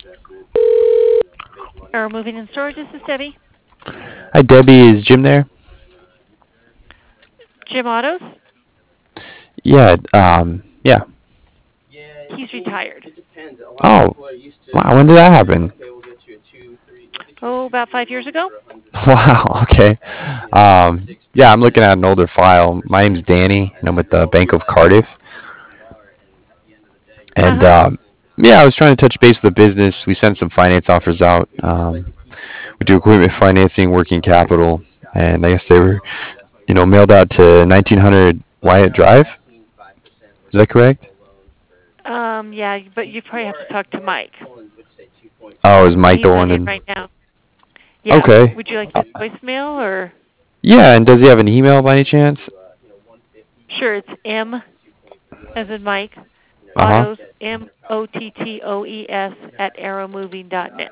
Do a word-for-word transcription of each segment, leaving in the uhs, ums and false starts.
Arrow Moving and Storage, this is Debbie. Hi, Debbie. Is Jim there? Jim Autos? Yeah. Um. Yeah. He's retired. Oh. Wow. When did that happen? Oh, about five years ago? Wow. Okay. Um. Yeah, I'm looking at an older file. My name's Danny, and I'm with the Bank of Cardiff. And Uh-huh. um, yeah, I was trying to touch base with the business. We sent some finance offers out. Um, we do equipment financing, working capital, and I guess they were, you know, mailed out to nineteen hundred Wyatt Drive. Is that correct? Um, yeah, but you probably have to talk to Mike. Oh, is Mike He's the not one? in In? right now. Yeah. Okay. Would you like Uh, his voicemail or? yeah, and does he have an email by any chance? Sure, it's M as in Mike. Uh huh. Autos, M O T T O E S at arrowmoving dot net.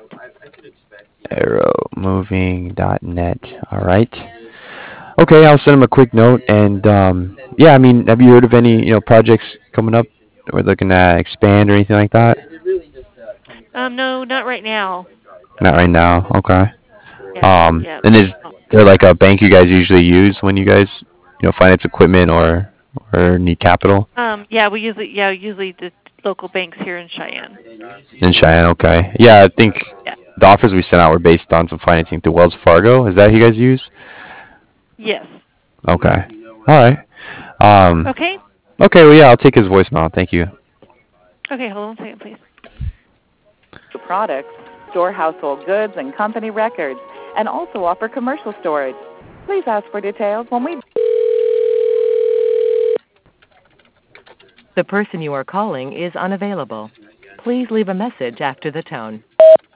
arrowmoving dot net. All right. Okay, I'll send him a quick note. And um, yeah, I mean, have you heard of any you know projects coming up that we're looking to expand or anything like that? Um, no, not right now. Not right now. Okay. Yeah, Um, yeah. and is there like a bank you guys usually use when you guys you know finance equipment or or need capital? Um, yeah, we usually, yeah, usually the local banks here in Cheyenne. In Cheyenne. Okay. Yeah, I think Yeah. the offers we sent out were based on some financing through Wells Fargo. Is that who you guys use? Yes. Okay. All right. Um. Okay. Okay. Well, yeah, I'll take his voicemail. Thank you. Okay, hold on a second, please. Products, store household goods and company records, and also offer commercial storage. Please ask for details when we... The person you are calling is unavailable. Please leave a message after the tone.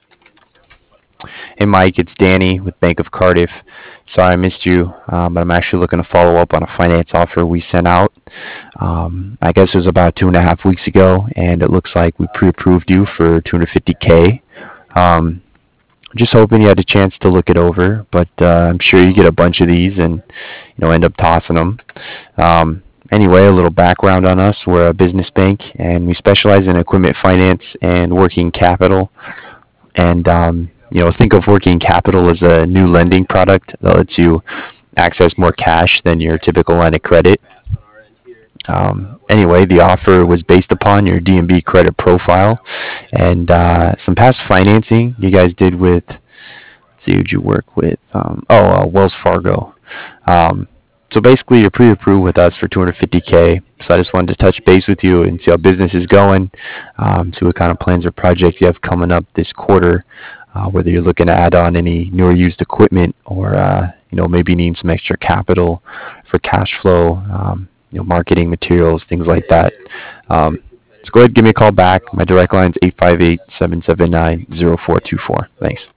Hey, Mike, it's Danny with Bank of Cardiff. Sorry I missed you, um, but I'm actually looking to follow up on a finance offer we sent out. Um, I guess it was about two and a half weeks ago, and it looks like we pre-approved you for two hundred fifty K. Um, just hoping you had a chance to look it over, but uh, I'm sure you get a bunch of these and you know end up tossing them. Um, anyway, a little background on us: we're a business bank, and we specialize in equipment finance and working capital. And um, you know, think of working capital as a new lending product that lets you access more cash than your typical line of credit. Um, anyway, the offer was based upon your D and B credit profile and uh, some past financing you guys did with. Let's see, who'd you work with? Um, oh, uh, Wells Fargo. Um, so basically, you're pre-approved with us for two hundred fifty K. So I just wanted to touch base with you and see how business is going, um, see what kind of plans or projects you have coming up this quarter, uh, whether you're looking to add on any new or used equipment or uh, you know maybe need some extra capital for cash flow, um, you know, marketing materials, things like that. Um, so go ahead and give me a call back. My direct line is eight five eight, seven seven nine, zero four two four. Thanks.